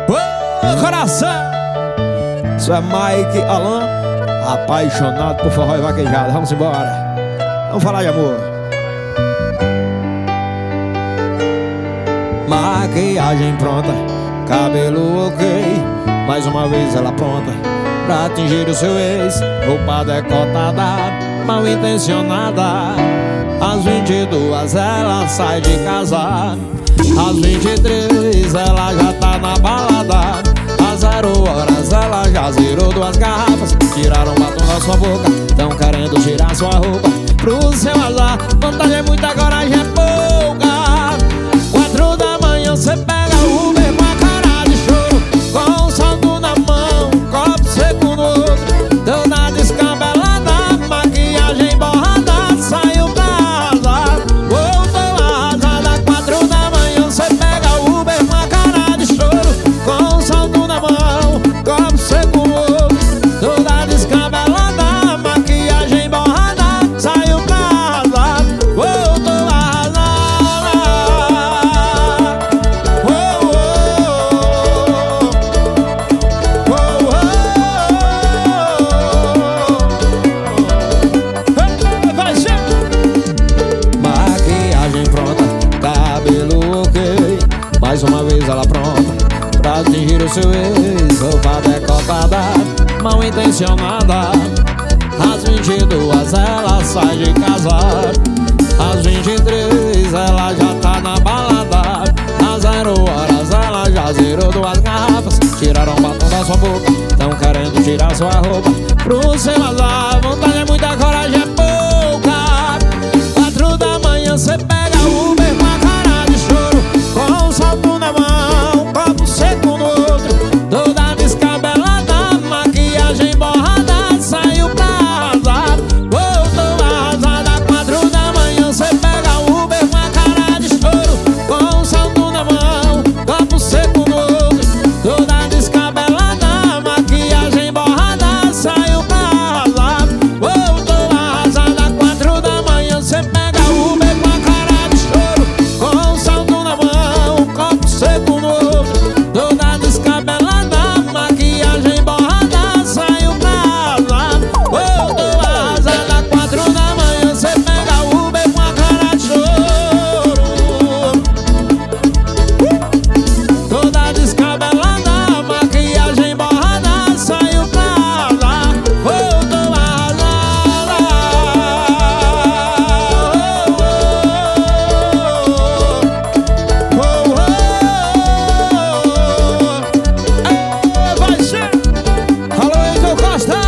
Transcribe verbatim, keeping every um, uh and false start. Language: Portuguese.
Ô coração, isso é Mike Alan, apaixonado por forró e vaquejada. Vamos embora, vamos falar de amor. Maquiagem pronta, cabelo ok, mais uma vez ela pronta pra atingir o seu ex. Roupa decotada, mal intencionada. Às vinte e duas ela sai de casa, às vinte e três ela já tá na balada. Às zero horas ela já zerou duas garrafas. Tiraram o batom da sua boca, tão querendo tirar sua roupa. Pro seu azar, vontade é muita, coragem é pouca. Quatro da manhã cê pega o Uber com a cara de choro, com um salto na mão, um copo seco no outro, toda descabelada, maquiagem borrada, saiu pra azar, voltou arrasada. Quatro da manhã cê pega o Uber com a cara de choro, com um salto na mão, um copo seco no outro, toda descabelada, maquiagem borrada, saiu pra azar, voltou arrasada. Mais uma vez ela pronta pra atingir o seu ex. Roupa decotada, mal intencionada. Às vinte e duas ela sai de casa, às vinte e três ela já tá na balada. Às zero horas ela já zerou duas garrafas. Tiraram o batom da sua boca, tão querendo tirar sua roupa. Pro seu azar, vontade é muita, coragem é pouca. Quatro da manhã cê pega o Uber com a cara de choro, com um salto na mão, um copo seco no outro, toda descabelada, maquiagem borrada, saiu pra arrasar, voltou arrasada. Quatro da manhã cê pega o Uber com a cara de choro, com um salto na mão, um copo seco no outro, toda descabelada, maquiagem borrada, saiu pra arrasar, voltou arrasada. Quatro da manhã cê pega o Uber com a cara de choro, com um salto na mão, um copo seco no outro, toda descabelada, maquiagem borrada, saiu pra arrasar, voltou arrasada. Quatro da manhã cê pega o Uber com a cara de choro, toda descabelada, maquiagem borrada, saiu pra arrasar, voltou arrasada. Vai ser. Alô, Heitor Costa.